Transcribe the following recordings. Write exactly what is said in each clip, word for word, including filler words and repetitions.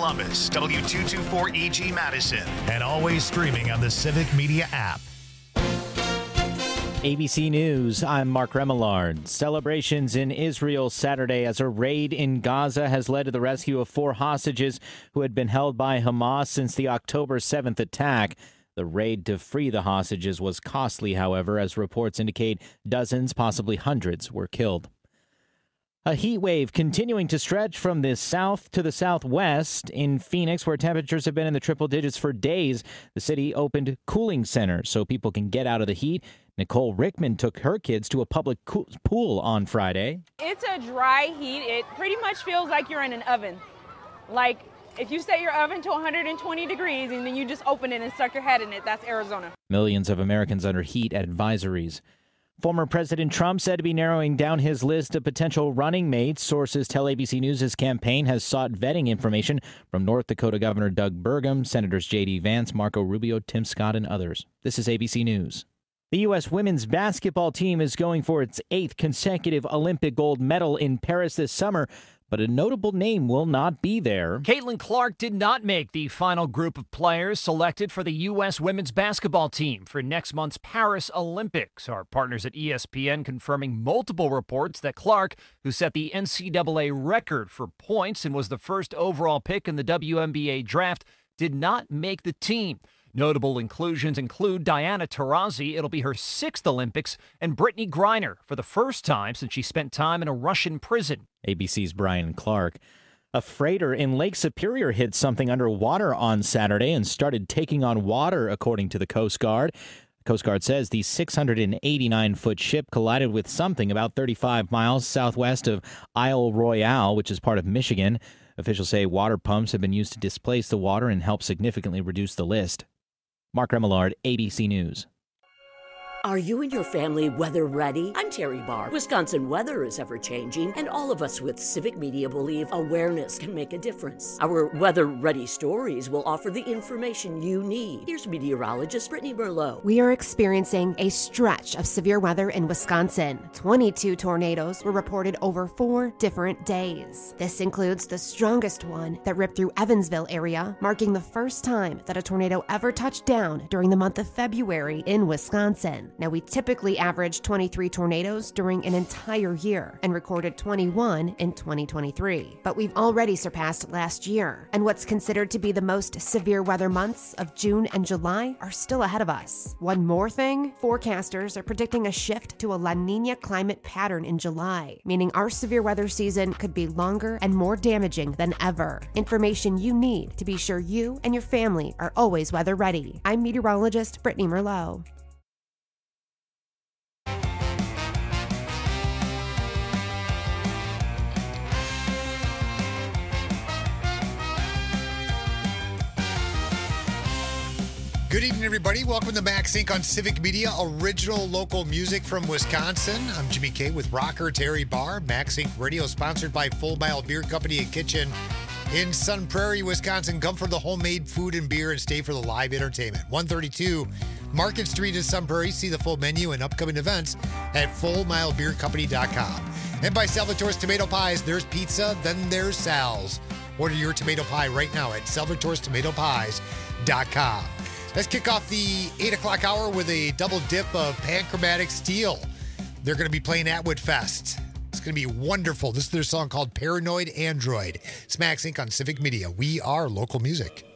Columbus, W two twenty-four E G Madison, and always streaming on the Civic Media app. A B C News, I'm Mark Remillard. Celebrations in Israel Saturday as a raid in Gaza has led to the rescue of four hostages who had been held by Hamas since the October seventh attack. The raid to free the hostages was costly, however, as reports indicate dozens, possibly hundreds, were killed. A heat wave continuing to stretch from the south to the southwest. In Phoenix, where temperatures have been in the triple digits for days, the city opened cooling centers so people can get out of the heat. Nicole Rickman took her kids to a public co- pool on Friday. It's a dry heat. It pretty much feels like you're in an oven. Like if you set your oven to one hundred twenty degrees and then you just open it and stuck your head in it, that's Arizona. Millions of Americans under heat advisories. Former President Trump said to be narrowing down his list of potential running mates. Sources tell A B C News his campaign has sought vetting information from North Dakota Governor Doug Burgum, Senators J D. Vance, Marco Rubio, Tim Scott, and others. This is A B C News. The U S women's basketball team is going for its eighth consecutive Olympic gold medal in Paris this summer, but a notable name will not be there. Caitlin Clark did not make the final group of players selected for the U S women's basketball team for next month's Paris Olympics. Our partners at E S P N confirming multiple reports that Clark, who set the N C double A record for points and was the first overall pick in the W N B A draft, did not make the team. Notable inclusions include Diana Taurasi, it'll be her sixth Olympics, and Brittany Griner for the first time since she spent time in a Russian prison. A B C's Brian Clark. A freighter in Lake Superior hit something underwater on Saturday and started taking on water, according to the Coast Guard. The Coast Guard says the six hundred eighty-nine foot ship collided with something about thirty-five miles southwest of Isle Royale, which is part of Michigan. Officials say water pumps have been used to displace the water and help significantly reduce the list. Mark Remillard, A B C News. Are you and your family weather ready? I'm Terry Barr. Wisconsin weather is ever changing, and all of us with Civic Media believe awareness can make a difference. Our weather ready stories will offer the information you need. Here's meteorologist Brittany Merlot. We are experiencing a stretch of severe weather in Wisconsin. twenty-two tornadoes were reported over four different days. This includes the strongest one that ripped through Evansville area, marking the first time that a tornado ever touched down during the month of February in Wisconsin. Now, we typically average twenty-three tornadoes during an entire year and recorded twenty-one in twenty twenty-three. But we've already surpassed last year, and what's considered to be the most severe weather months of June and July are still ahead of us. One more thing, forecasters are predicting a shift to a La Niña climate pattern in July, meaning our severe weather season could be longer and more damaging than ever. Information you need to be sure you and your family are always weather ready. I'm meteorologist Brittany Merlot. Good evening, everybody. Welcome to Max Inc on Civic Media, original local music from Wisconsin. I'm Jimmy K with rocker Terry Barr. Max Inc Radio, sponsored by Full Mile Beer Company and Kitchen in Sun Prairie, Wisconsin. Come for the homemade food and beer and stay for the live entertainment. one thirty-two Market Street in Sun Prairie. See the full menu and upcoming events at full mile beer company dot com. And by Salvatore's Tomato Pies. There's pizza, then there's Sal's. Order your tomato pie right now at salvatores tomato pies dot com. Let's kick off the eight o'clock hour with a double dip of Panchromatic Steel. They're going to be playing Atwood Fest. It's going to be wonderful. This is their song called Paranoid Android. It's Max Inc on Civic Media. We are local music.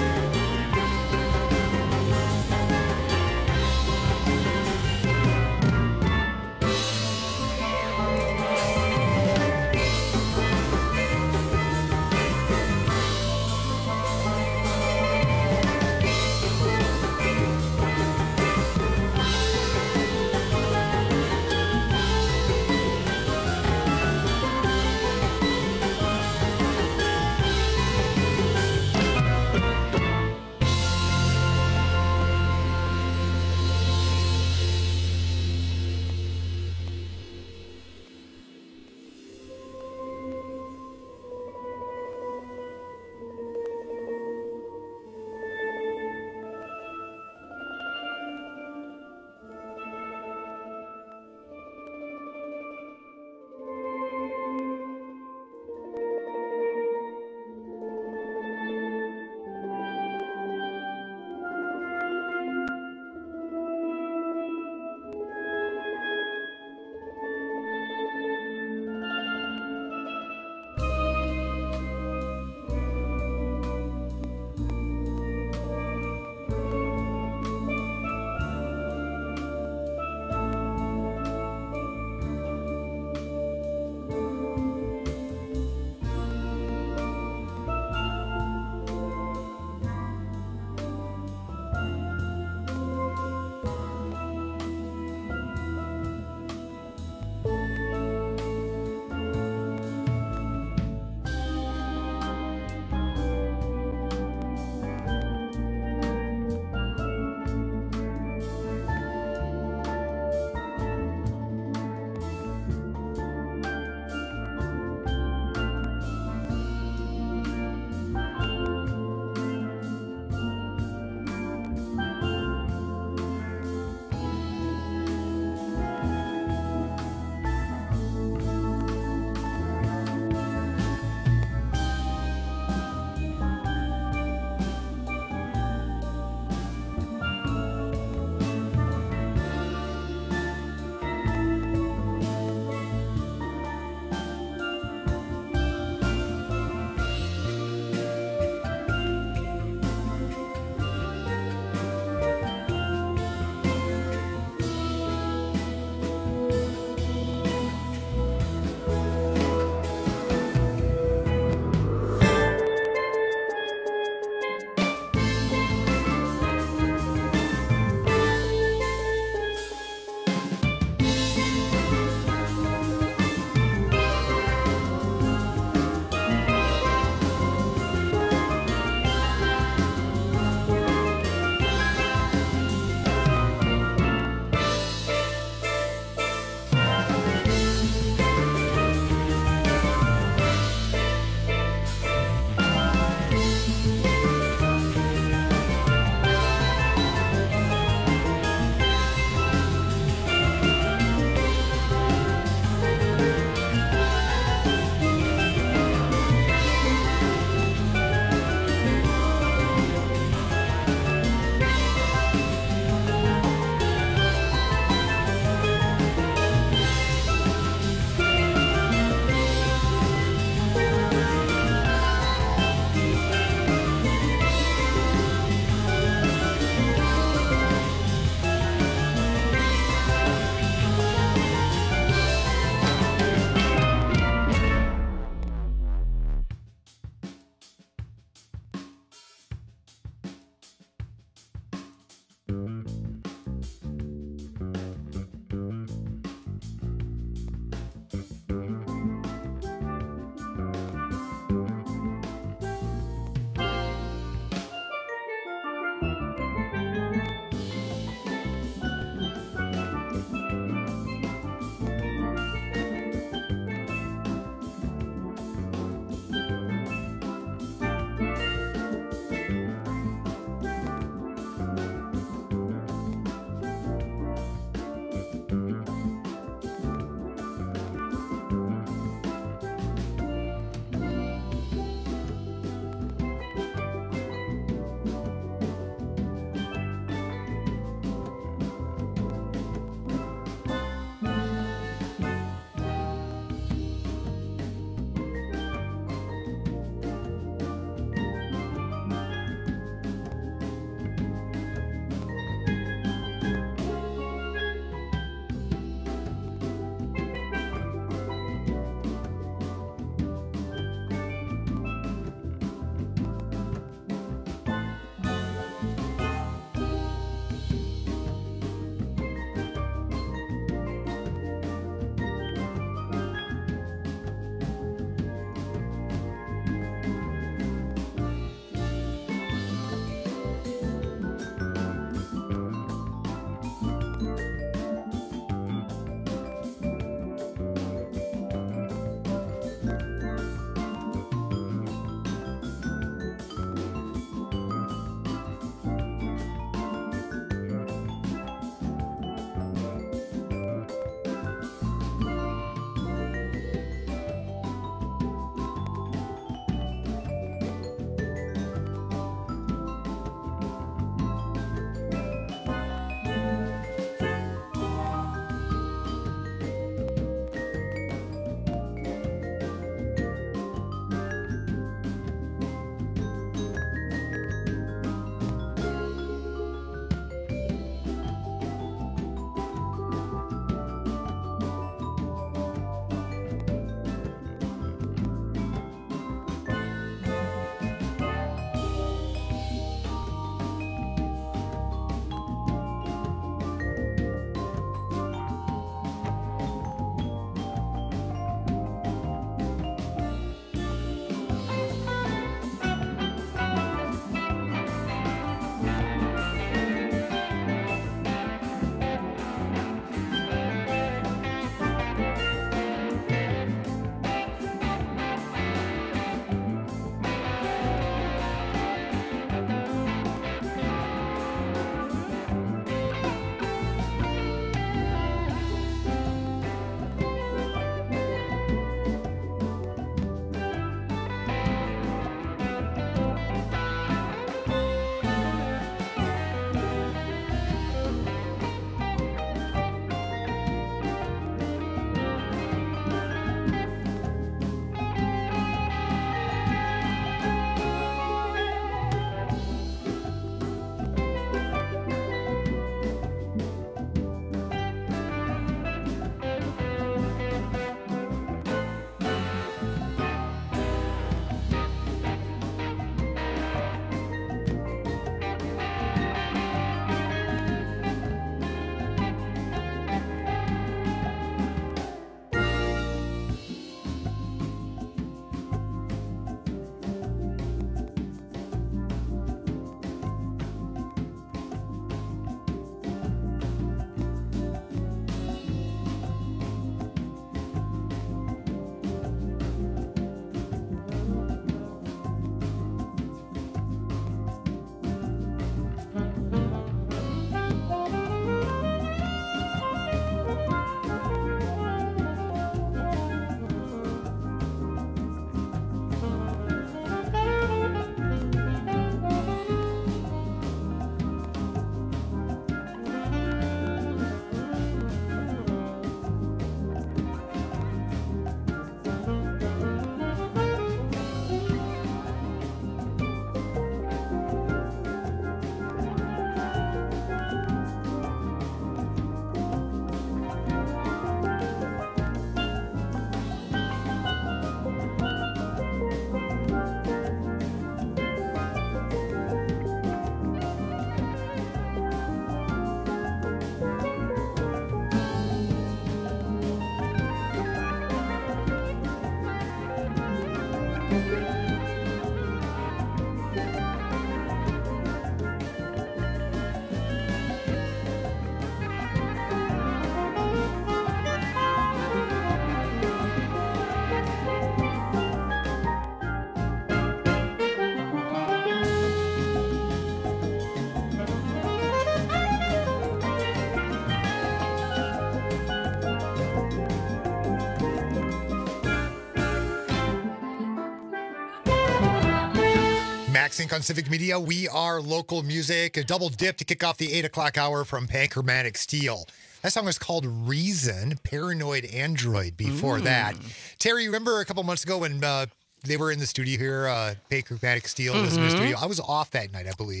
MaxInc on Civic Media. We are local music. A double dip to kick off the eight o'clock hour from Panchromatic Steel. That song was called Reason, Paranoid Android before mm. that. Terry, remember a couple months ago when uh, they were in the studio here, uh, Panchromatic Steel mm-hmm. was in the studio? I was off that night, I believe.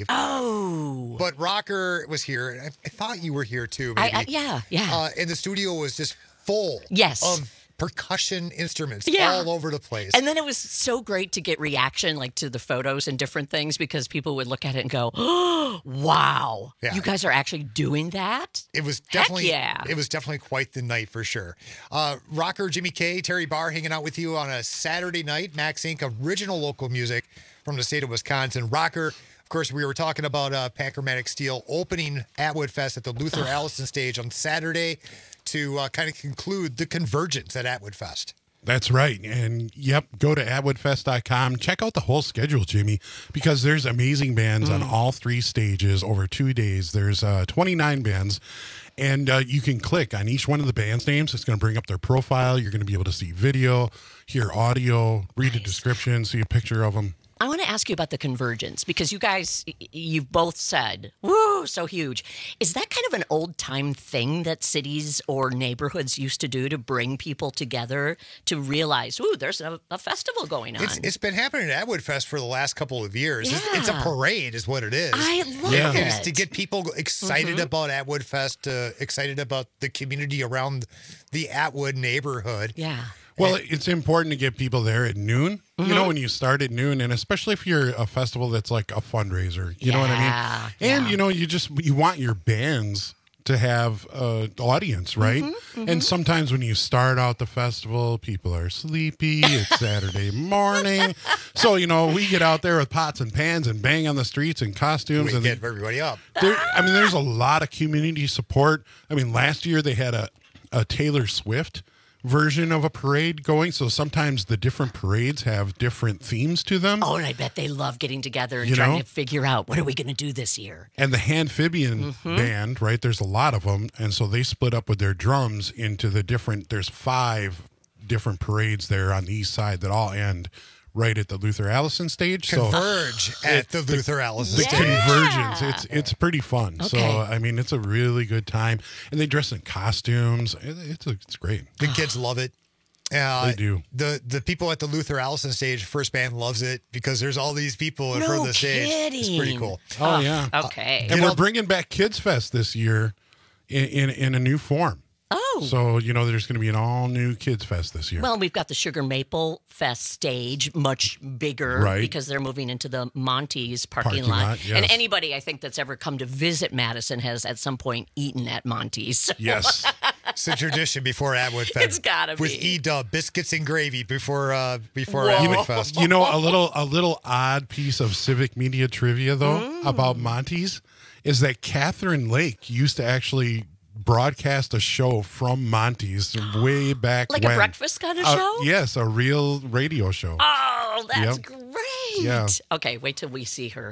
Oh. But Rocker was here. I, I thought you were here too, maybe. I, I, yeah, yeah. Uh, and the studio was just full yes. of percussion instruments yeah. all over the place. And then it was so great to get reaction like to the photos and different things because people would look at it and go, oh, wow, yeah. you guys are actually doing that? It was definitely Heck yeah. It was definitely quite the night for sure. Uh, Rocker, Jimmy K, Terry Barr hanging out with you on a Saturday night. MaxInc, original local music from the state of Wisconsin. Rocker, of course, we were talking about uh, Panchromatic Steel opening Atwood Fest at the Luther Allison stage on Saturday to uh, kind of conclude the convergence at Atwood Fest. That's right. And yep, go to atwood fest dot com. Check out the whole schedule, Jimmy, because there's amazing bands mm. on all three stages over two days. There's uh, twenty-nine bands, and uh, you can click on each one of the band's names. It's going to bring up their profile. You're going to be able to see video, hear audio, read nice. a description, see a picture of them. I want to ask you about the convergence because you guys, you've both said, woo, so huge. Is that kind of an old-time thing that cities or neighborhoods used to do to bring people together to realize, ooh, there's a, a festival going on? It's, it's been happening at Atwood Fest for the last couple of years. Yeah. It's, it's a parade is what it is. I love yeah. it. It's to get people excited mm-hmm. about Atwood Fest, uh, excited about the community around the Atwood neighborhood. Yeah. Well, it's important to get people there at noon, mm-hmm. you know, when you start at noon, and especially if you're a festival that's like a fundraiser, you yeah, know what I mean? And, yeah. you know, you just, you want your bands to have an audience, right? Mm-hmm, mm-hmm. And sometimes when you start out the festival, people are sleepy. It's Saturday morning. So, you know, we get out there with pots and pans and bang on the streets in costumes. We and get everybody up. There, I mean, there's a lot of community support. I mean, last year they had a, a Taylor Swift version of a parade going, so sometimes the different parades have different themes to them. Oh, and I bet they love getting together and you trying know? to figure out what are we going to do this year. And the Handphibian mm-hmm. band, right, there's a lot of them, and so they split up with their drums into the different, there's five different parades there on the east side that all end right at the Luther Allison stage. Converge so, at the Luther Allison the stage. The convergence. It's it's pretty fun. Okay. So, I mean, it's a really good time. And they dress in costumes. It, it's, a, it's great. The kids love it. Uh, they do. The the people at the Luther Allison stage, first band loves it because there's all these people in no front of the stage. Kidding. It's pretty cool. Oh, oh yeah. Okay. And you we're know, bringing back Kids Fest this year in, in, in a new form. Oh. So, you know, there's going to be an all-new Kids Fest this year. Well, we've got the Sugar Maple Fest stage, much bigger, right. because they're moving into the Monty's parking, Parking lot. lot, yes. And anybody, I think, that's ever come to visit Madison has at some point eaten at Monty's. Yes. It's a tradition before Atwood Fest. It's gotta be. With E-Dub, biscuits and gravy before uh, before Whoa. Atwood Fest. You know, a little a little odd piece of Civic Media trivia, though, Mm. about Monty's is that Catherine Lake used to actually broadcast a show from Monty's way back Like when. a breakfast kind of Uh, show? yes, a real radio show. Oh, that's Yep. great. Yeah. Okay, wait till we see her.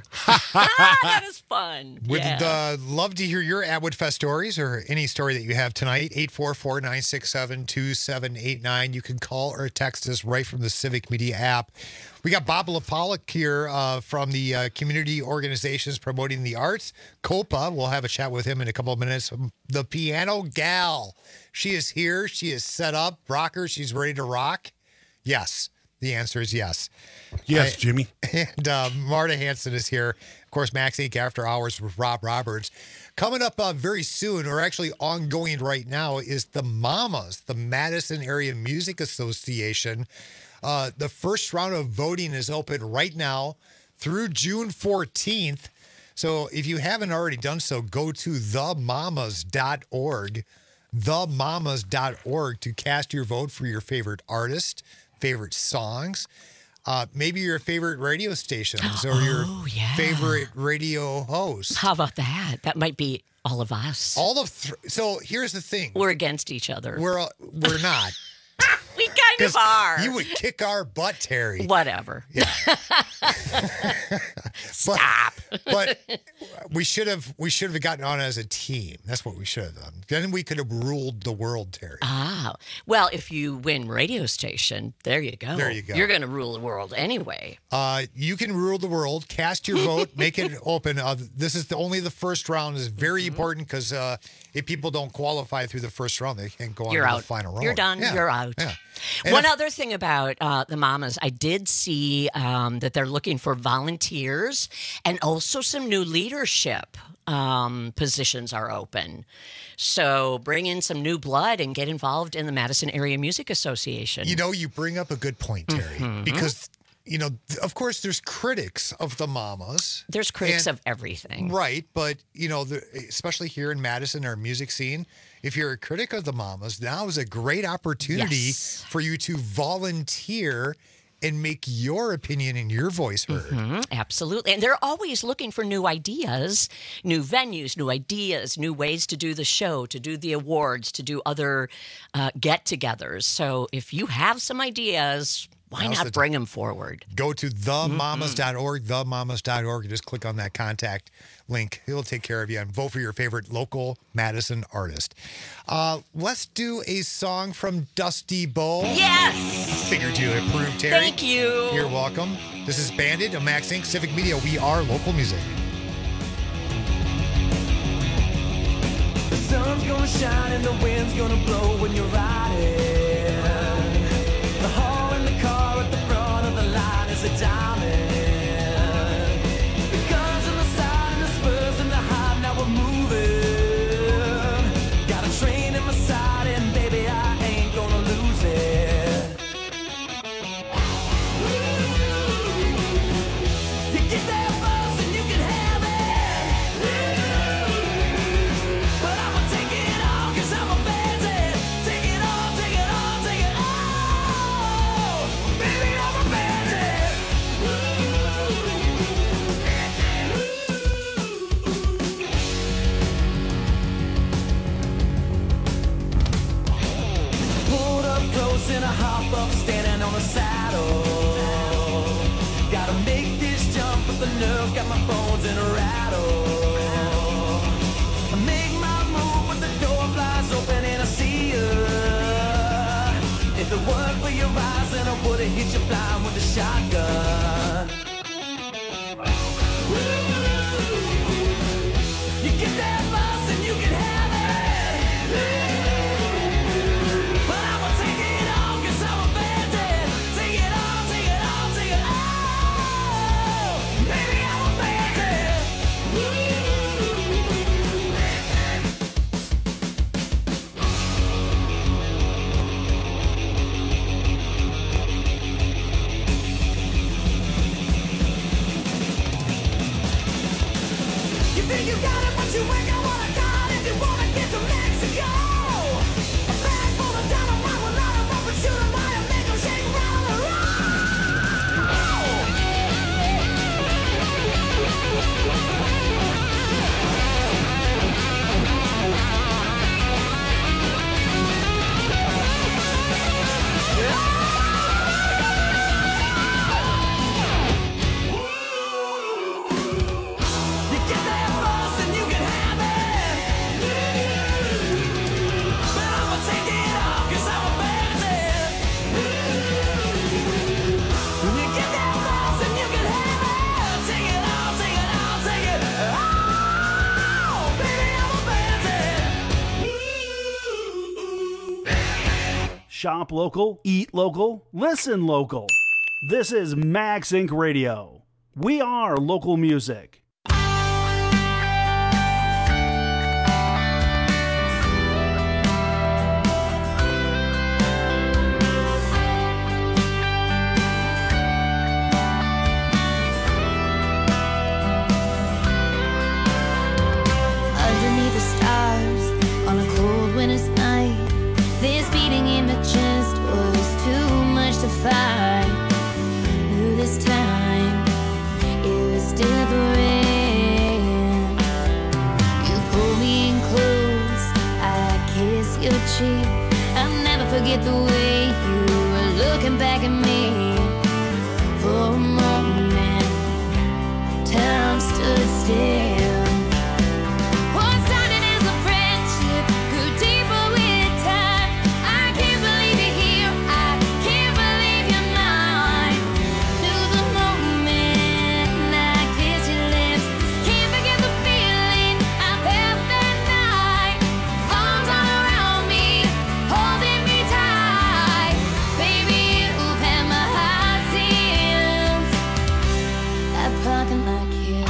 That is fun. Would yeah. uh, love to hear your Atwood Fest stories or any story that you have tonight. eight four four, nine six seven, two seven eight nine. You can call or text us right from the Civic Media app. We got Bob LaPollock here uh, from the uh, Community Organizations Promoting the Arts, COPA. We'll have a chat with him in a couple of minutes. The Piano Gal. She is here. She is set up. Rocker, she's ready to rock. Yes. The answer is yes. Yes, I, Jimmy. And uh, Marta Hanson is here. Of course, MaxInc After Hours with Rob Roberts. Coming up uh, very soon, or actually ongoing right now, is the Mamas, the Madison Area Music Association. Uh, the first round of voting is open right now through June fourteenth. So if you haven't already done so, go to the mamas dot org, the mamas dot org to cast your vote for your favorite artist, favorite songs, uh, maybe your favorite radio stations or your Oh, yeah. favorite radio host. How about that? That might be all of us. All of th- so here's the thing. We're against each other. We're uh, we're not. we kind of are. You would kick our butt, Terry. Whatever. Yeah. Stop. But we should have we should have gotten on as a team. That's what we should have done. Then we could have ruled the world, Terry. Ah, well, if you win radio station, there you go. There you go. You're going to rule the world anyway. Uh, you can rule the world. Cast your vote. Make it open. Uh, this is the, only the first round is very Mm-hmm. important because uh, if people don't qualify through the first round, they can't go on You're to out. the final round. You're done. Yeah. You're out. Yeah. And One if- other thing about uh, the mamas, I did see um, that they're looking for volunteers and also some new leadership um, positions are open. So bring in some new blood and get involved in the Madison Area Music Association. You know, you bring up a good point, Terry, Mhm. because, you know, th- of course, there's critics of the mamas. There's critics And- of everything. Right. But, you know, the, especially here in Madison, our music scene, if you're a critic of the mamas, now is a great opportunity Yes. for you to volunteer and make your opinion and your voice heard. Mhm, absolutely. And they're always looking for new ideas, new venues, new ideas, new ways to do the show, to do the awards, to do other uh, get togethers. So if you have some ideas, why Now's the not bring them forward? Go to the mamas dot org, the mamas dot org, and just click on that contact link. It'll take care of you and vote for your favorite local Madison artist. Uh, let's do a song from Dusty Bo. Yes! Figured you approved, Terry. Thank you. You're welcome. This is Bandit of Max Incorporated. Civic Media. We are local music. The sun's gonna shine and the wind's gonna blow when you're riding. The hall in the car at the front of the line is a diamond. The guns on the side and the spurs and the high, now we're moving. Got a train in my side and baby I ain't gonna lose it. You get there first and you can have it. But I'ma take it all 'cause I'm a bandit. Take it all, take it all, take it all. Baby, I'm a bandit. Pulled up close and I hop up, standing on the saddle. Gotta make this jump with the nerve, got my bones in a rattle. I make my move, but the door flies open and I see you. If it weren't for your eyes, then I would've hit you blind with a shotgun. You get that bus and you can have it. But I'ma take it all 'cause I'm a bandit. Take it all, take it all, take it all. Baby, I'm a bandit. You think you got it, but you ain't got what I got if you wanna get to Mexico. A bag full of dynamite will light 'em up and shoot 'em high and make 'em shake, rattle, and You get there first and you can have it. But I'ma take it all 'cause I'm a bandit. You get there first and you can have it. Take it all, take it all, take it all. Baby, I'm a bandit. Shop local, eat local, listen local. This is Max Incorporated. Radio. We are local music. Underneath the stars on a cold winter's night, this beating in the chest was too much to fight. Knew this time it was different. You pull me in close, I kiss your cheek. I'll never forget the way you were looking back at me. For a moment, still. What started as a friendship grew deeper with time. I can't believe you're here. I can't believe you're mine. Knew the moment I kissed your lips. Can't forget the feeling I felt that night. Arms all around me, holding me tight. Baby, you've had my heart since that parking lot kiss.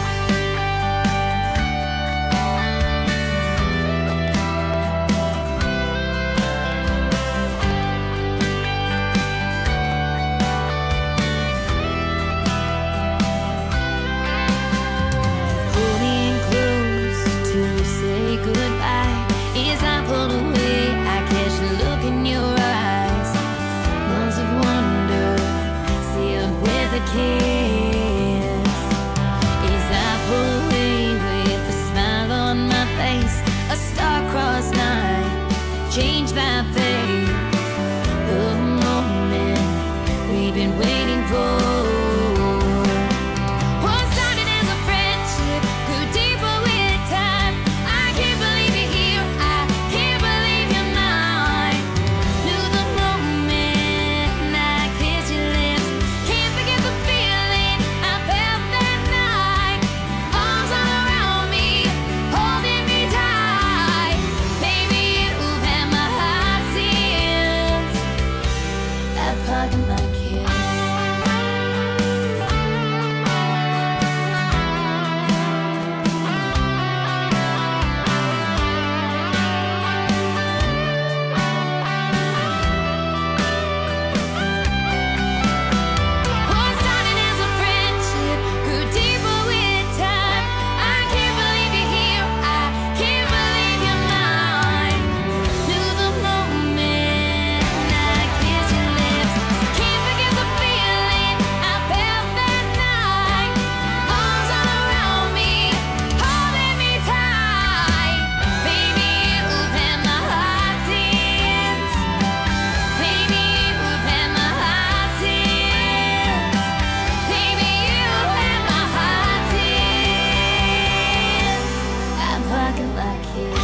Holding close to say goodbye. As I pulled away, I catch the look in your eyes. Months of wonder, sealed with a kiss. As I pull away with a smile on my face, a star-crossed night changed my fate. The moment we've been waiting for. What started as a friendship grew deeper with time. I can't believe you're here. I can't believe you're mine. Knew the moment I kissed your lips. Can't forget the feeling I felt that night. Arms all around me, holding me tight. Baby, you've had my heart since that parking lot kiss. What started as a friendship grew deeper with time. I can't believe you're here. I can't believe you're mine. Knew the moment I kissed your lips. Can't forget the feeling I felt that night. Arms all around me, holding me tight. Baby, you've had my heart since. Baby, you've had my heart since. Baby, you've had my heart since that parking lot kiss.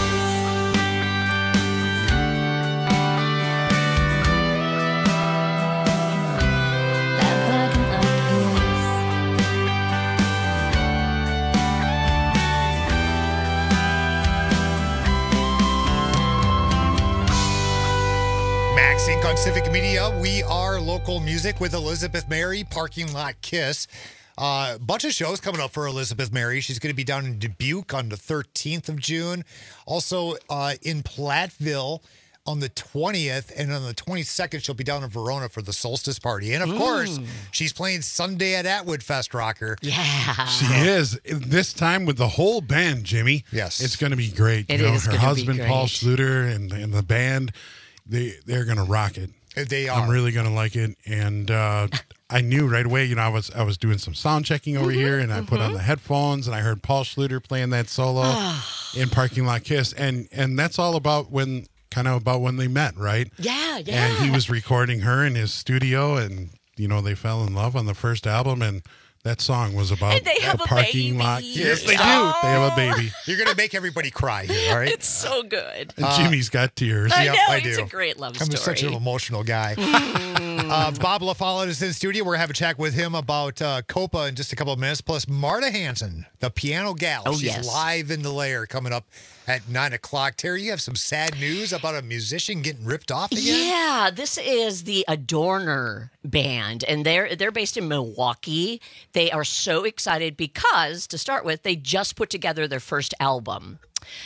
That parking lot kiss. Max Inc on Civic Media. We are local music with Elizabeth Mary, Parking Lot Kiss. A uh, bunch of shows coming up for Elizabeth Mary. She's going to be down in Dubuque on the thirteenth of June. Also uh, in Platteville on the twentieth. And on the twenty-second, she'll be down in Verona for the Solstice Party. And of Mm. course, she's playing Sunday at Atwood Fest, Rocker. Yeah. She is. This time with the whole band, Jimmy. Yes. It's going to be great. It you know, is her gonna be husband, Paul great. Schluter, and, and the band, they, they're going to rock it. They are. I'm really going to like it. And uh, I knew right away, you know, I was I was doing some sound checking over Mm-hmm, here, and I put on the headphones, and I heard Paul Schluter playing that solo in Parking Lot Kiss. And, and that's all about when, kind of about when they met, right? Yeah, yeah. And he was recording her in his studio, and, you know, they fell in love on the first album, and that song was about And they have a parking baby. lot. Yes, they do. Oh. They have a baby. You're going to make everybody cry here, all right? It's so good. And Jimmy's got tears. I Yep, know, I it's do. a great love I'm story. such an emotional guy. uh, Bob LaFollette is in the studio. We're going to have a chat with him about uh, Copa in just a couple of minutes. Plus, Marta Hanson, the piano gal. Oh, She's yes. live in the lair coming up at nine o'clock. Terry, you have some sad news about a musician getting ripped off again? Yeah, this is the Adorner band, and they're they're based in Milwaukee. They are so excited because, to start with, they just put together their first album.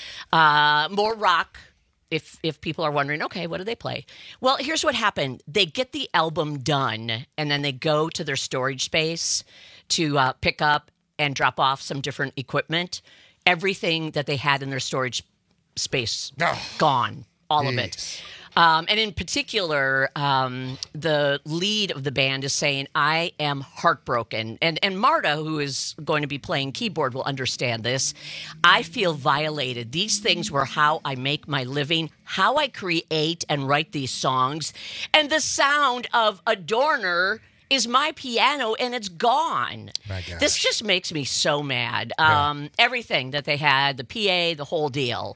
Uh, more rock. If if people are wondering, okay, what do they play? Well, here's what happened. They get the album done, and then they go to their storage space to uh, pick up and drop off some different equipment. Everything that they had in their storage space, gone. All of it. Um, and in particular, um, the lead of the band is saying, I am heartbroken. And, and Marta, who is going to be playing keyboard, will understand this. I feel violated. These things were how I make my living, how I create and write these songs. And the sound of Adorner is my piano and it's gone. My gosh. This just makes me so mad. Yeah. Um, everything that they had, the P A, the whole deal.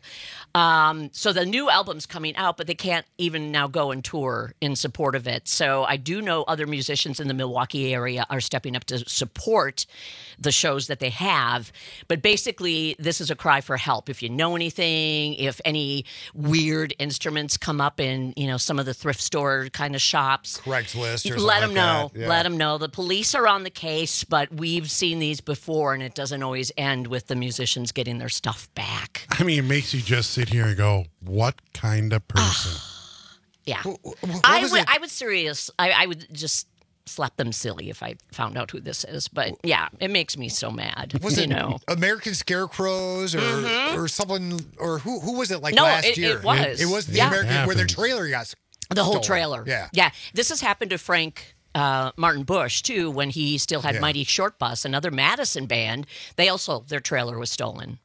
Um, so the new album's coming out, but they can't even now go and tour in support of it. So I do know other musicians in the Milwaukee area are stepping up to support the shows that they have. But basically, this is a cry for help. If you know anything, if any weird instruments come up in, you know, some of the thrift store kind of shops, Craigslist or let something them like know. that. Yeah. Let them know. The police are on the case, but we've seen these before, and it doesn't always end with the musicians getting their stuff back. I mean, it makes you just sit here and go, what kind of person? Yeah. What I was would, it? I would serious. I, I would just slap them silly if I found out who this is. But yeah, it makes me so mad. Was you it know? American Scarecrows or Mhm. or someone or who who was it like No, last it- year? it was. It was the Yeah. American where their Happens. trailer got The whole stolen. trailer. Yeah. Yeah. This has happened to Frank uh, Martin Bush, too, when he still had Yeah. Mighty Short Bus, another Madison band. They also, their trailer was stolen.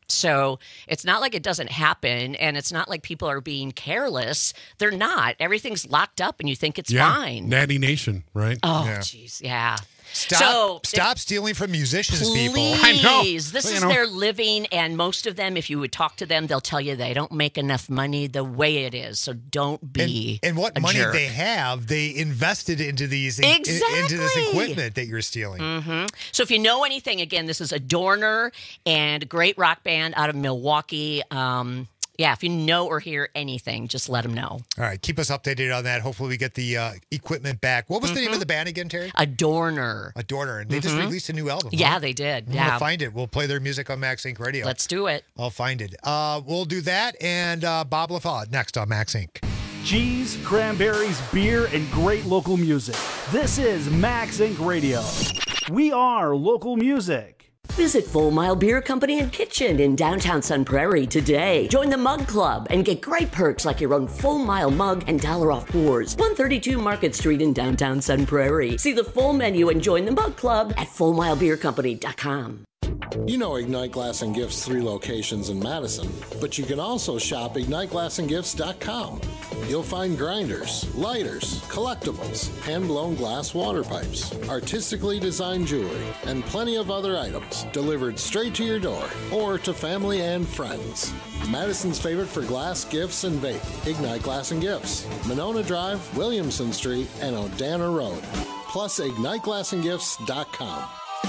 So it's not like it doesn't happen, and it's not like people are being careless. They're not. Everything's locked up, and you think it's Yeah, fine. Natty Nation, right? Oh, Yeah. jeez, yeah. Stop So, stop stealing from musicians, people. Please, I know. this You is know. their living, and most of them, if you would talk to them, they'll tell you they don't make enough money the way it is. So don't And, be and what a money jerk. they have, they invested into these in- into this Exactly. equipment that you're stealing. hmm So if you know anything, again, this is Adorner and a great rock band out of Milwaukee. Um, yeah, if you know or hear anything, just let them know. All right, keep us updated on that. Hopefully, we get the uh, equipment back. What was the Mm-hmm. name of the band again, Terry? Adorner. Adorner, and they just released a new album. Mm-hmm. Yeah, huh? they did. I'm Yeah. gonna find it. We'll play their music on Max Inc Radio. Let's do it. I'll find it. Uh, we'll do that and uh, Bob LaFaw next on Max Inc. Cheese, cranberries, beer, and great local music. This is Max Inc Radio. We are local music. Visit Full Mile Beer Company and Kitchen in downtown Sun Prairie today. Join the Mug Club and get great perks like your own Full Mile mug and dollar off pours. one thirty-two Market Street in downtown Sun Prairie. See the full menu and join the Mug Club at full mile beer company dot com. You know Ignite Glass and Gifts' three locations in Madison, but you can also shop ignite glass and gifts dot com. You'll find grinders, lighters, collectibles, hand-blown glass water pipes, artistically designed jewelry, and plenty of other items delivered straight to your door or to family and friends. Madison's favorite for glass, gifts, and vape, Ignite Glass and Gifts, Monona Drive, Williamson Street, and Odana Road. Plus ignite glass and gifts dot com.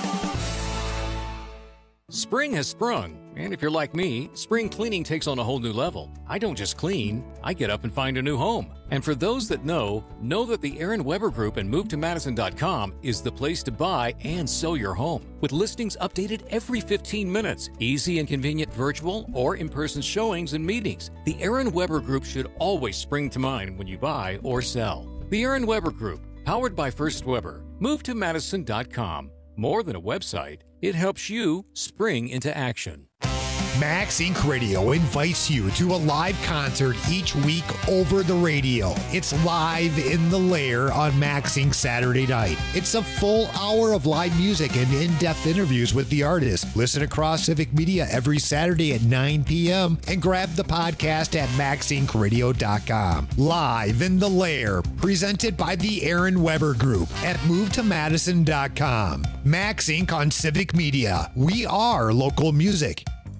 Spring has sprung, and if you're like me, spring cleaning takes on a whole new level. I don't just clean, I get up and find a new home. And for those that know, know that the Aaron Weber Group and move to madison dot com is the place to buy and sell your home. With listings updated every fifteen minutes, easy and convenient virtual or in-person showings and meetings, the Aaron Weber Group should always spring to mind when you buy or sell. The Aaron Weber Group, powered by First Weber, move to madison dot com. More than a website, it helps you spring into action. Max Inc Radio invites you to a live concert each week over the radio. It's Live in the Lair on Max Inc Saturday night. It's a full hour of live music and in-depth interviews with the artist. Listen across Civic Media every Saturday at nine p.m. and grab the podcast at max inc radio dot com. Live in the Lair, presented by the Aaron Weber Group at move to madison dot com. Max Inc on Civic Media. We are local music.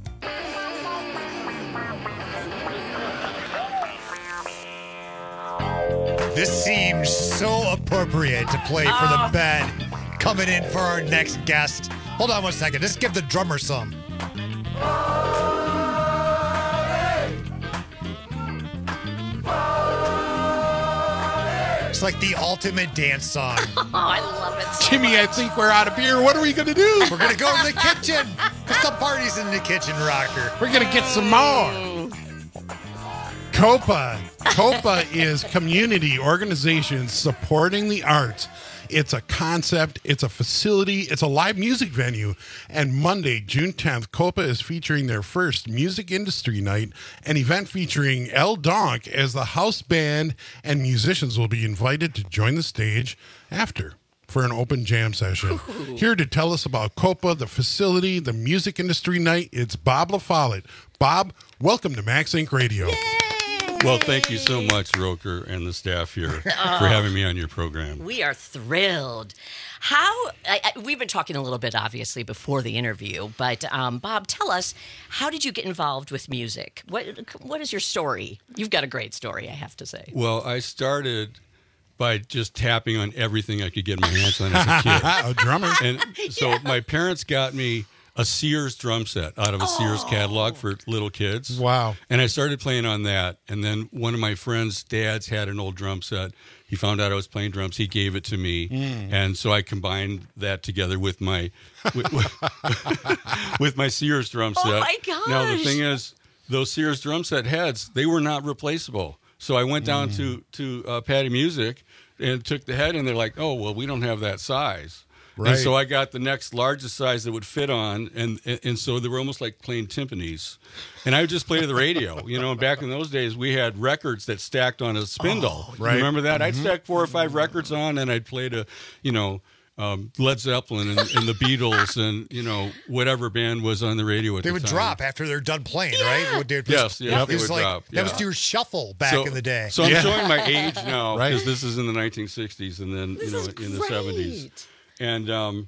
This seems so appropriate to play for the bed. Coming in for our next guest. Hold on one second. Let's give the drummer some. It's like the ultimate dance song. Oh, I love it so Jimmy, I think we're out of beer. What are we going to do? We're going to go to the kitchen. Because the party's in the kitchen, Rocker. We're going to get some more. COPA. COPA is community organizations supporting the arts. It's a concept, it's a facility, it's a live music venue. And Monday, June tenth, COPA is featuring their first music industry night, an event featuring El Donk as the house band, and musicians will be invited to join the stage after for an open jam session. Ooh. Here to tell us about COPA, the facility, the music industry night, it's Bob LaFollette. Bob, welcome to Max Inc Radio. Yay! Well, thank you so much, Roker, and the staff here Oh. for having me on your program. We are thrilled. How I, I, we've been talking a little bit, obviously, before the interview. But um, Bob, tell us, how did you get involved with music? What What is your story? You've got a great story, I have to say. Well, I started by just tapping on everything I could get my hands on as a kid. A drummer. And so Yeah. my parents got me a Sears drum set out of a Sears catalog for little kids. Wow. And I started playing on that. And then one of my friends' dads had an old drum set. He found out I was playing drums. He gave it to me. Mm. And so I combined that together with my with, with my Sears drum set. Oh, my Now, the gosh. thing is, those Sears drum set heads, they were not replaceable. So I went down Mm. to, to uh, Patty Music and took the head, and they're like, oh, well, we don't have that size. Right. And so I got the next largest size that would fit on, and, and and so they were almost like playing timpanis. And I would just play to the radio. You know, and back in those days, we had records that stacked on a spindle. Oh, right. You remember that? I'd Mhm. stack four or five records on, and I'd play to, you know, um, Led Zeppelin and, and the Beatles and, you know, whatever band was on the radio at They the would time. drop after they're done playing, right? Would they- Yes, yes, it they was would like, drop, That yeah. was your shuffle back So- in the day. So I'm Yeah. showing my age now Right. because this is in the nineteen sixties and then you know in the seventies. And um,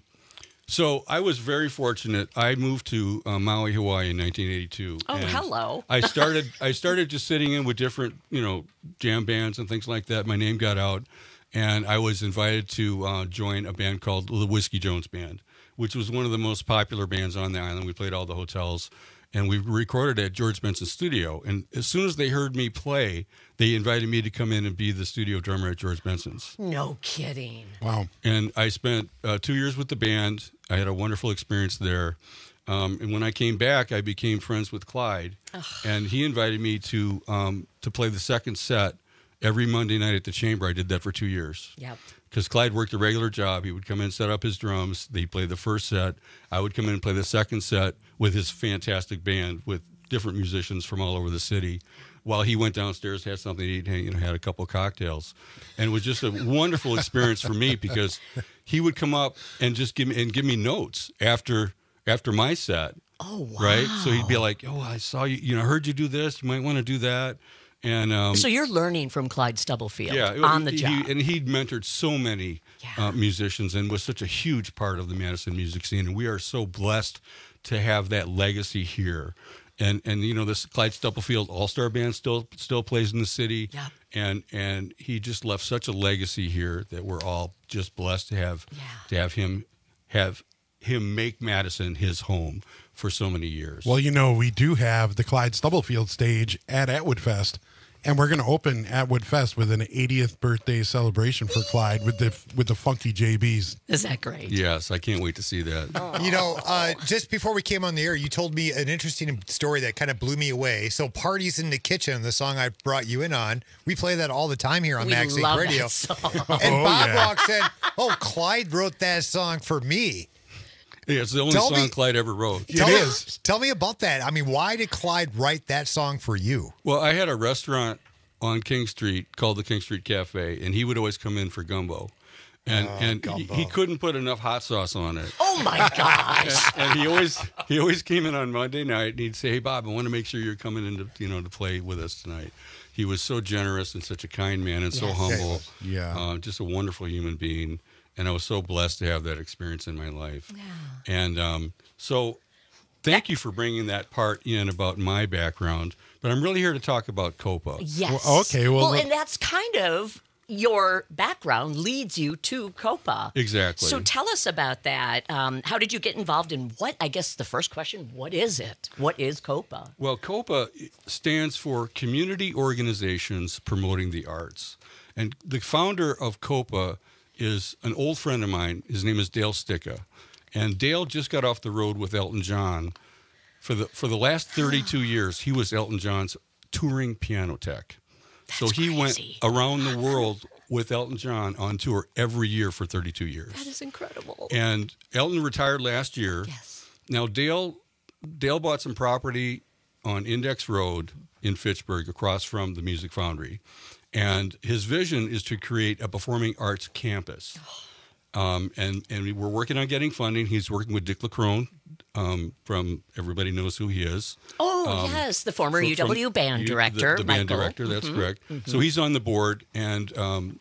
so I was very fortunate. I moved to uh, Maui, Hawaii in nineteen eighty-two. Oh, and hello. I started. I started just sitting in with different you know jam bands and things like that. My name got out, and I was invited to uh, join a band called the Whiskey Jones Band, which was one of the most popular bands on the island. We played all the hotels. And we recorded at George Benson's studio. And as soon as they heard me play, they invited me to come in and be the studio drummer at George Benson's. No kidding. Wow. And I spent uh, two years with the band. I had a wonderful experience there. Um, and when I came back, I became friends with Clyde. And he invited me to um, to play the second set every Monday night at the Chamber. I did that for two years. Yep. Because Clyde worked a regular job. He would come in, set up his drums. He'd play the first set. I would come in and play the second set with his fantastic band with different musicians from all over the city. While he went downstairs, had something to eat, and you know, had a couple of cocktails. And it was just a wonderful experience for me because he would come up and just give me and give me notes after after my set. Oh, wow. Right? So he'd be like, "Oh, I saw you. You know, I heard you do this. You might want to do that." And um, So you're learning from Clyde Stubblefield yeah, on the he, job. He, and he'd mentored so many uh, musicians and was such a huge part of the Madison music scene. And we are so blessed to have that legacy here. And and you know, this Clyde Stubblefield All-Star Band still still plays in the city. Yeah. And and he just left such a legacy here that we're all just blessed to have to have him have him make Madison his home for so many years. Well, you know, we do have the Clyde Stubblefield stage at Atwood Fest, and we're going to open Atwood Fest with an eightieth birthday celebration for Clyde with the with the funky J Bs. Is that great? Yes, I can't wait to see that. You know, uh, just before we came on the air, you told me an interesting story that kind of blew me away. So, Parties in the Kitchen, the song I brought you in on, we play that all the time here on We Max love Inc Radio. that song. And Oh, Bob yeah. walks in, oh, Clyde wrote that song for me. Yeah, it's the only Tell song me- Clyde ever wrote. Tell me, Tell me about that. I mean, why did Clyde write that song for you? Well, I had a restaurant on King Street called the King Street Cafe, and he would always come in for gumbo. And Oh, and he, gumbo. he couldn't put enough hot sauce on it. Oh my gosh! And, and he always he always came in on Monday night, and he'd say, "Hey Bob, I want to make sure you're coming in to you know to play with us tonight." He was so generous and such a kind man and so Yes. humble. Yeah. uh, just a wonderful human being, and I was so blessed to have that experience in my life. And um, so, thank you for bringing that part in about my background. But I'm really here to talk about COPA. Yes. Well, okay, well, well, let- and that's kind of your background leads you to COPA. Exactly. So tell us about that. Um, how did you get involved in what? I guess the first question: what is it? What is COPA? Well, COPA stands for Community Organizations Promoting the Arts. And the founder of COPA is an old friend of mine. His name is Dale Sticka. And Dale just got off the road with Elton John. For the for the last thirty-two years, he was Elton John's touring piano tech. So he went around the world with Elton John on tour every year for thirty-two years. That is incredible. And Elton retired last year. Yes. Now Dale Dale bought some property on Index Road in Fitchburg across from the Music Foundry. And his vision is to create a performing arts campus. Um, and, and we we're working on getting funding. He's working with Dick LaCrone um, from everybody knows who he is. Oh, Um, yes, the former from- U W from band U- director. The, the band Michael. director, that's Mhm. correct. Mhm. So he's on the board, and um,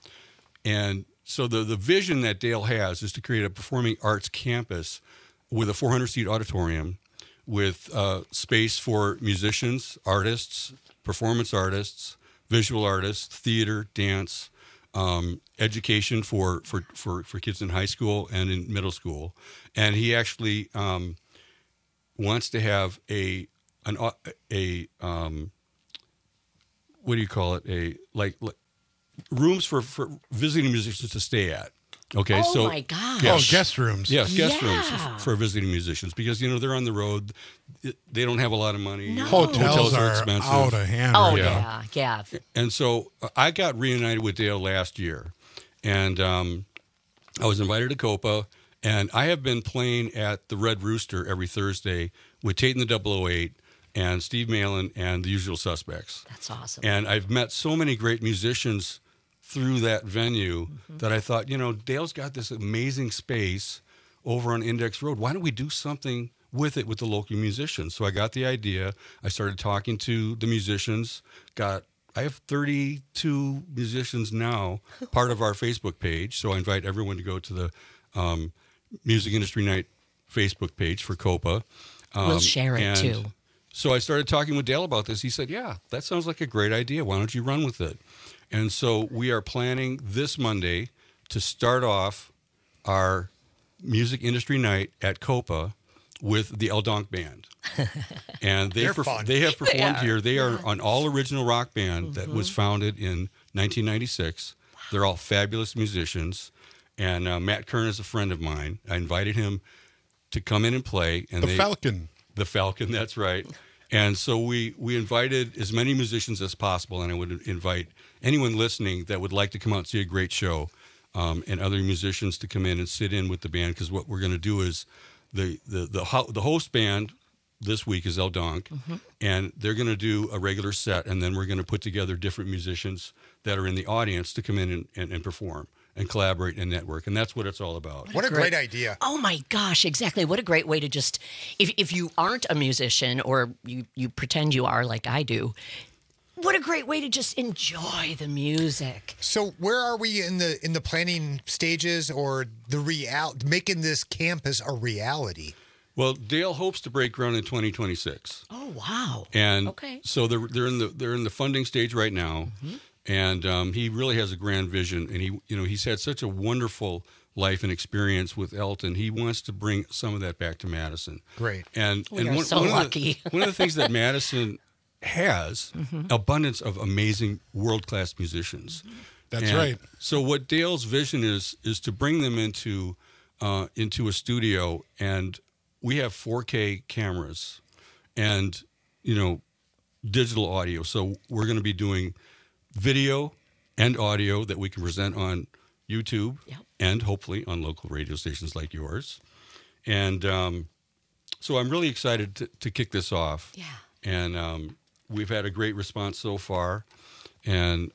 and so the the vision that Dale has is to create a performing arts campus with a four hundred seat auditorium, with uh, space for musicians, artists, performance artists, visual artists, theater, dance, um, education for, for, for, for kids in high school and in middle school. And he actually um, wants to have a an au- a um, what do you call it? A like, like rooms for, for visiting musicians to stay at. Okay, Oh, so my gosh. Oh, guest rooms. Yes, guest Yeah. rooms for, for visiting musicians because you know they're on the road, they don't have a lot of money. No. Hotels are out of hand Oh, right yeah, yeah. And so uh, I got reunited with Dale last year, and um, I was invited to Copa, and I have been playing at the Red Rooster every Thursday with Tate and the double oh eight and Steve Malin and the Usual Suspects. That's awesome. And I've met so many great musicians through that venue Mm-hmm. that I thought, you know, Dale's got this amazing space over on Index Road. Why don't we do something with it with the local musicians? So I got the idea. I started talking to the musicians. Got I have thirty-two musicians now, part of our Facebook page. So I invite everyone to go to the um, Music Industry Night Facebook page for Copa. Um, We'll share it, and too. So I started talking with Dale about this. He said, yeah, that sounds like a great idea. Why don't you run with it? And so we are planning this Monday to start off our Music Industry Night at Copa with the El Donk Band. And they They're perf- fun. they have They performed are. here. They are an all original rock band that was founded in nineteen ninety-six. They're all fabulous musicians. And uh, Matt Kern is a friend of mine. I invited him to come in and play. And The they, Falcon. The Falcon, that's right. And so we, we invited as many musicians as possible, and I would invite anyone listening that would like to come out and see a great show um, and other musicians to come in and sit in with the band, because what we're going to do is the, the, the, ho- the host band this week is El Donk, Mm-hmm. and they're going to do a regular set, and then we're going to put together different musicians that are in the audience to come in and, and, and perform and collaborate and network, and that's what it's all about. What a great idea. Oh my gosh, exactly. What a great way to just, if, if you aren't a musician or you, you pretend you are like I do, what a great way to just enjoy the music. So where are we in the in the planning stages or the real making this campus a reality? Well, Dale hopes to break ground in twenty twenty-six. Oh, wow. And Okay. so they're they're in the they're in the funding stage right now, and um, he really has a grand vision. And he you know he's had such a wonderful life and experience with Elton. He wants to bring some of that back to Madison. Great. And We and are one, so one lucky. Of the, one of the things that Madison has Mhm. abundance of amazing world class musicians. That's And right. So what Dale's vision is is to bring them into uh, into a studio, and we have four K cameras and you know digital audio. So we're going to be doing video and audio that we can present on YouTube and hopefully on local radio stations like yours. And um, so I'm really excited to, to kick this off. Yeah. And um, we've had a great response so far, and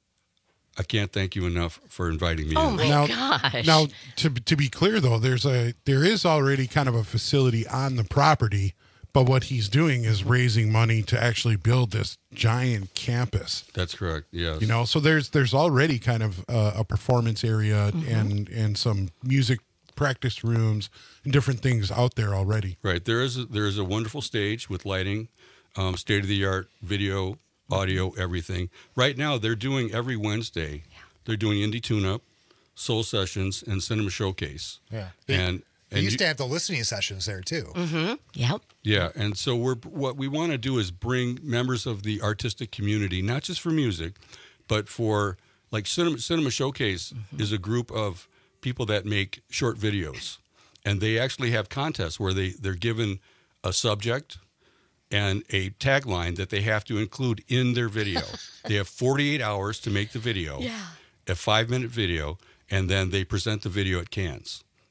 I can't thank you enough for inviting me. Oh in. my now, gosh. Now, to to be clear though, there's a there is already kind of a facility on the property, but what he's doing is raising money to actually build this giant campus. That's correct. Yes. You know, so there's there's already kind of uh, a performance area Mhm. and and some music practice rooms and different things out there already. Right. There is a, there is a wonderful stage with lighting, um, state of the art video, audio, everything. Right now, they're doing every Wednesday. They're doing indie tune-up, soul sessions, and cinema showcase. Yeah. And They and used you- to have the listening sessions there too. Mm-hmm. Yep. Yeah, and so we're what we want to do is bring members of the artistic community, not just for music, but for like cinema, cinema showcase is a group of people that make short videos, and they actually have contests where they they're given a subject and a tagline that they have to include in their video. They have forty-eight hours to make the video, Yeah. a five minute video, and then they present the video at Cannes.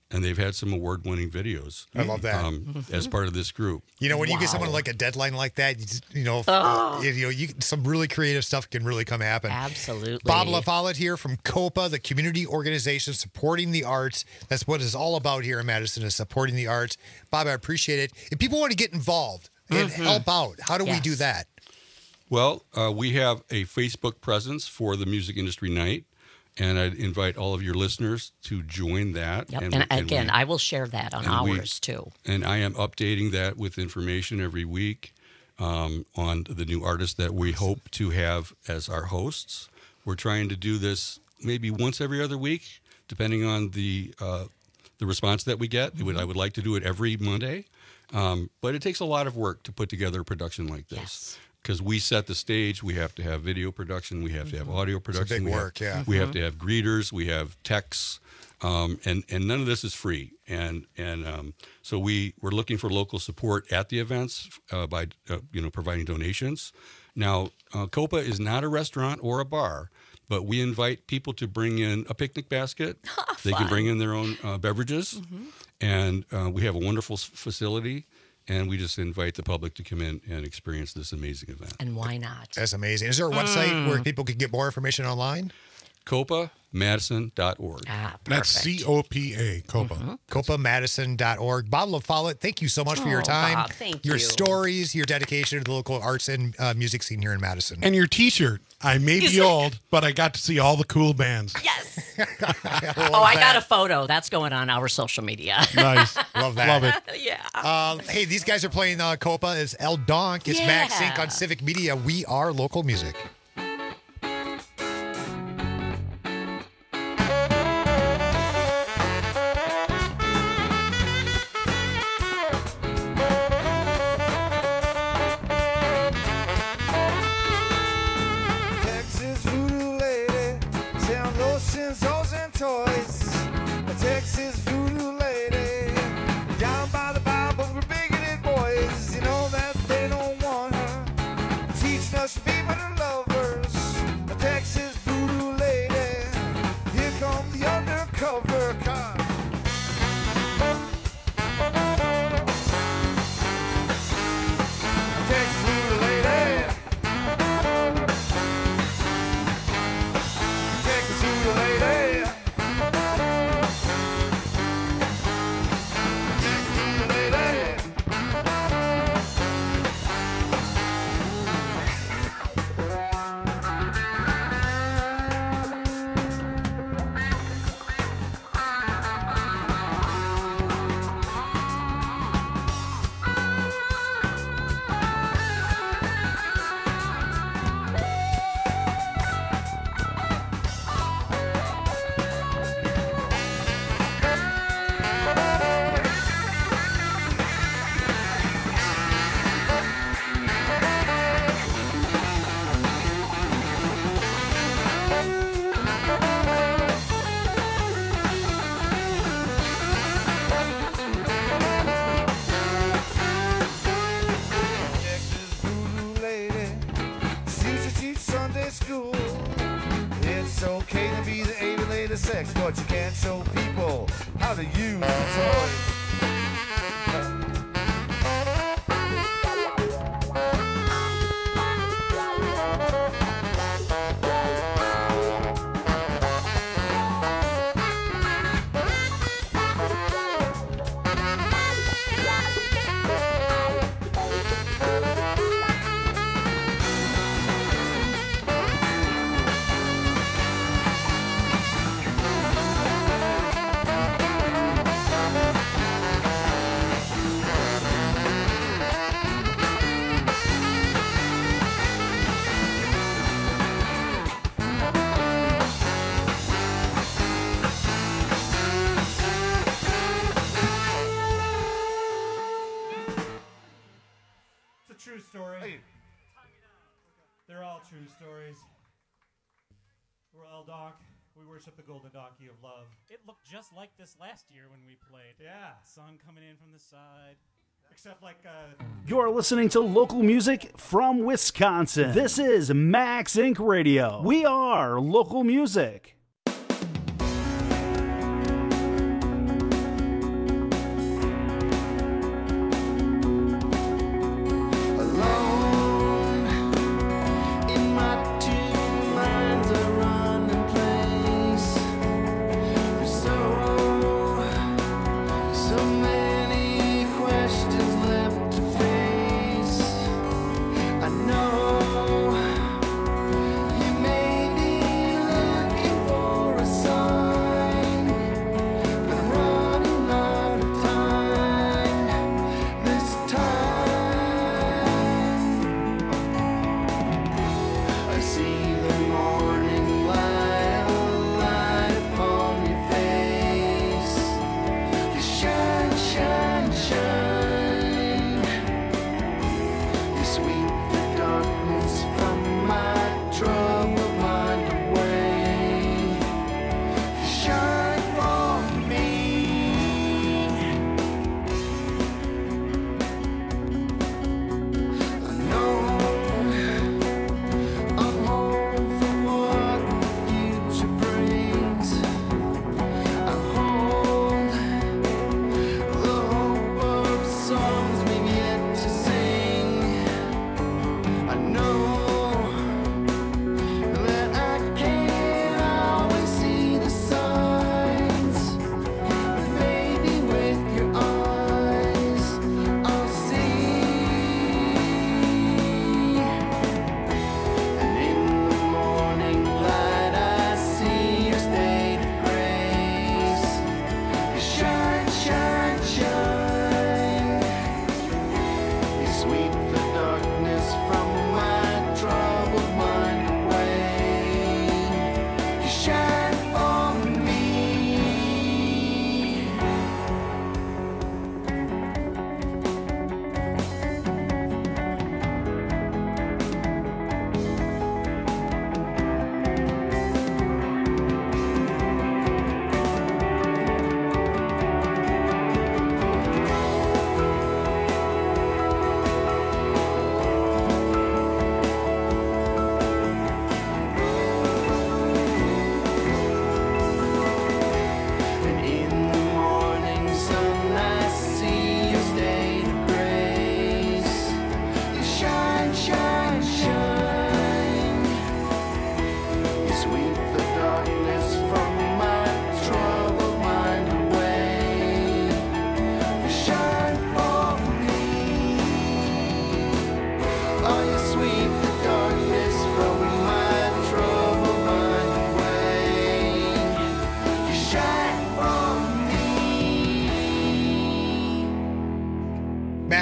and they've had some award-winning videos. I love that. Um, as part of this group. You know, when you get Wow. someone like a deadline like that, you, just, you know, Oh. you, you know, you some really creative stuff can really come happen. Absolutely. Bob LaFollette here from COPA, the community organization supporting the arts. That's what it's all about here in Madison, is supporting the arts. Bob, I appreciate it. If people want to get involved and Mhm. help out, how do we do Yes. that? Well, uh, we have a Facebook presence for the Music Industry Night, and I'd invite all of your listeners to join that. Yep. And, And, we- again, we- I will share that on and we- ours too. And I am updating that with information every week um, on the new artists that we hope to have as our hosts. We're trying to do this maybe once every other week, depending on the uh, the response that we get. It would, I would like to do it every Monday, um, but it takes a lot of work to put together a production like this. Because we set the stage, we have to have video production, we have to have audio production. big we have- work, yeah. We have Mhm. to have greeters, we have techs, um, and and none of this is free. And and um, so we we're looking for local support at the events uh, by uh, you know providing donations. Now, uh, COPA is not a restaurant or a bar, but we invite people to bring in a picnic basket. They can bring in their own uh, beverages, and uh, we have a wonderful s- facility. And we just invite the public to come in and experience this amazing event. And why not? That's amazing. Is there a website Mm. where people can get more information online? copa madison dot org. Ah, That's C O P A, COPA. copa madison dot org. Bob LaFollette, thank you so much for your Oh, time, Bob, thank your you. stories, your dedication to the local arts and uh, music scene here in Madison. And your T-shirt. I may be old, but I got to see all the cool bands. Yes. Oh, I got a photo. That's going on our social media. Nice. Love that. Love it. Yeah. Um, hey, these guys are playing uh, Copa. It's El Donk. It's Yeah. Max Inc on Civic Media. We are local music. Texas voodoo lady, sell lotions, dolls, and toys. A Texas voodoo lady, down by the Bible, we're bigoted boys. You know that they don't want her, teaching us to be better lovers. A Texas voodoo lady, here come the undercover cop. Texas voodoo lady. Texas voodoo lady. Texas voodoo lady. Texas voodoo lady, she used to teach Sunday school. It's okay to be the alienated sex, but you can't show people how to use a toy. It's a true story. They're all true stories. We're El Donk. We worship the golden donkey of love. It looked just like this last year when we played. Yeah. Sun coming in from the side. Except like uh You're listening to local music from Wisconsin. This is Max Inc Radio. We are local music.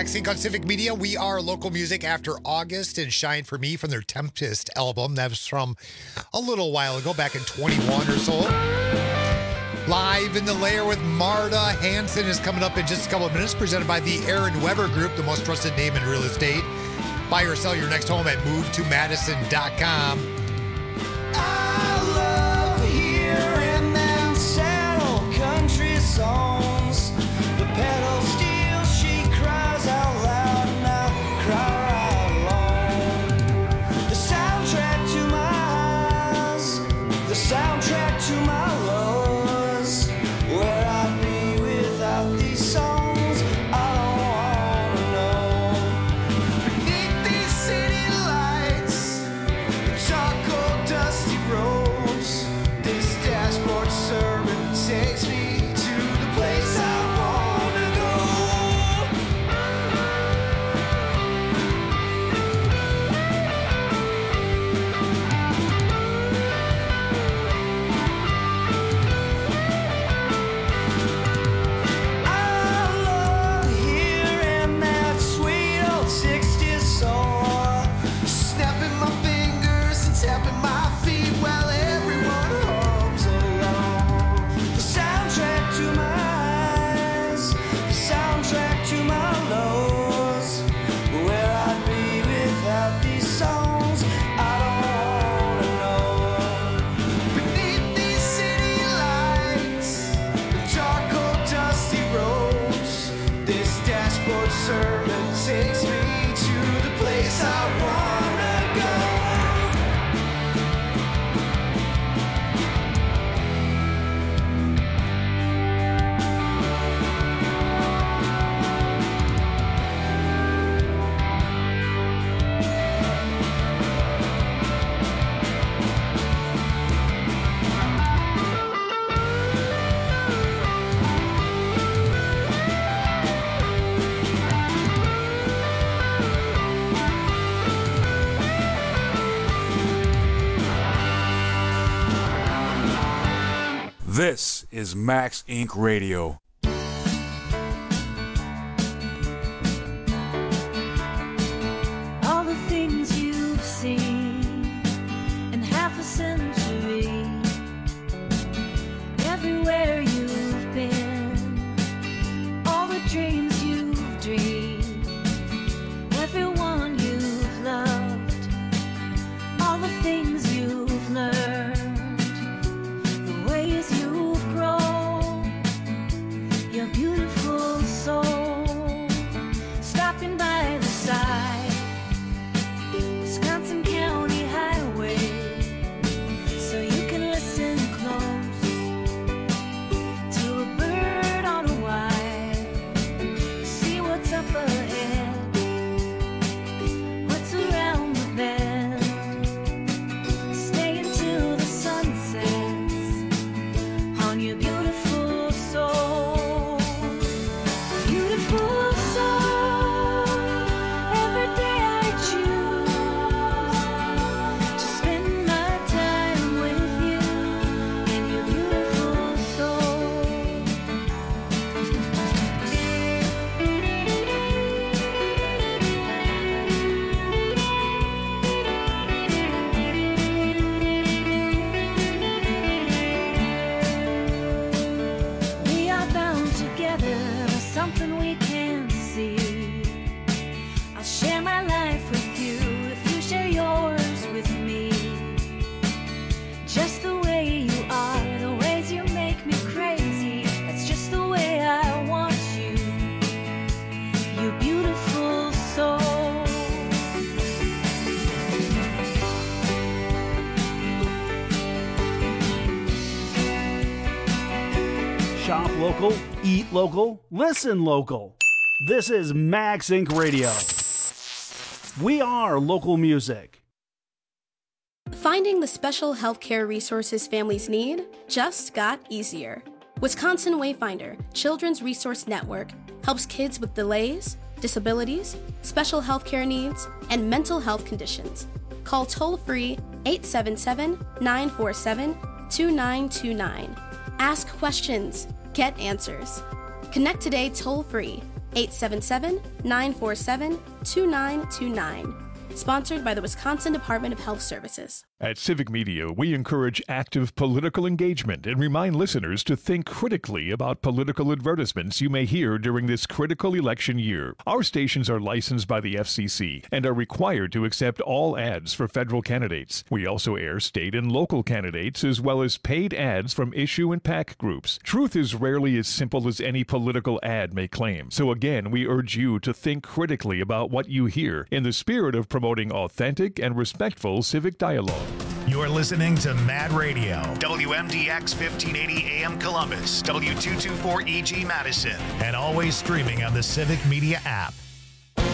Max Inc on Civic Media. We are local music after August and Shine For Me from their Tempest album. That was from a little while ago, back in twenty-one or so. Live in the Lair with Marta Hanson is coming up in just a couple of minutes, presented by the Aaron Weber Group, the most trusted name in real estate. Buy or sell your next home at move to madison dot com. I love hearing them sad old country songs. The pedal steel, she cries out loud and I cry right along. The soundtrack to my eyes, the soundtrack to my lows. Where I'd be without these songs, I don't wanna know. Beneath these city lights, the charcoal dusty roads, this dashboard servant takes me to the place I wanna go. I love hearing that sweet old sixties song, snapping my fingers and tapping my feet while everyone hums along. The soundtrack to my eyes, the soundtrack to my lows. Where I'd be without these songs, I don't wanna know. Beneath these city lights, the charcoal dusty roads, this dashboard servant takes me to the place I wanna go. This is Max Incorporated. Radio. All the things you've seen in half a century, everywhere you've been, all the dreams you've dreamed, everyone you've loved, all the things you've learned, the ways you've grown, your beautiful soul, stopping by the side, Wisconsin County Highway, so you can listen close to a bird on a wire, see what's up ahead, what's around the bend, stay until the sun sets on your beautiful soul, beautiful soul. Every day I choose to spend my time with you and your beautiful soul. We are bound together by something we can't see. I'll share my life with you if you share yours with me. Just the way you are, the ways you make me crazy. That's just the way I want you, you beautiful soul. Shop local, eat local, listen local. This is Max Incorporated. Radio. We are local music. Finding the special healthcare resources families need just got easier. Wisconsin Wayfinder Children's Resource Network helps kids with delays, disabilities, special healthcare needs, and mental health conditions. Call toll-free eight seven seven, nine four seven, two nine two nine. Ask questions, get answers. Connect today toll-free eight seven seven, nine four seven, two nine two nine. Sponsored by the Wisconsin Department of Health Services. At Civic Media, we encourage active political engagement and remind listeners to think critically about political advertisements you may hear during this critical election year. Our stations are licensed by the F C C and are required to accept all ads for federal candidates. We also air state and local candidates as well as paid ads from issue and PAC groups. Truth is rarely as simple as any political ad may claim. So again, we urge you to think critically about what you hear in the spirit of promoting authentic and respectful civic dialogue. You're listening to Mad Radio, W M D X fifteen eighty A M Columbus, W two twenty-four E G Madison, and always streaming on the Civic Media app.